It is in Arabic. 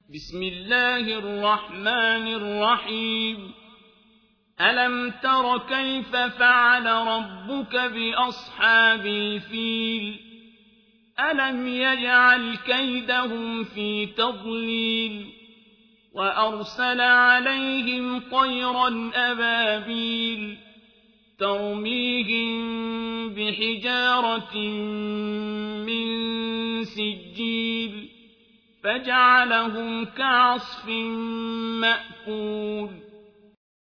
بسم الله الرحمن الرحيم ألم تر كيف فعل ربك بأصحاب الفيل ألم يجعل كيدهم في تضليل وأرسل عليهم طيرا أبابيل ترميهم بحجارة من سجيل فجعلهم كعصف مأكول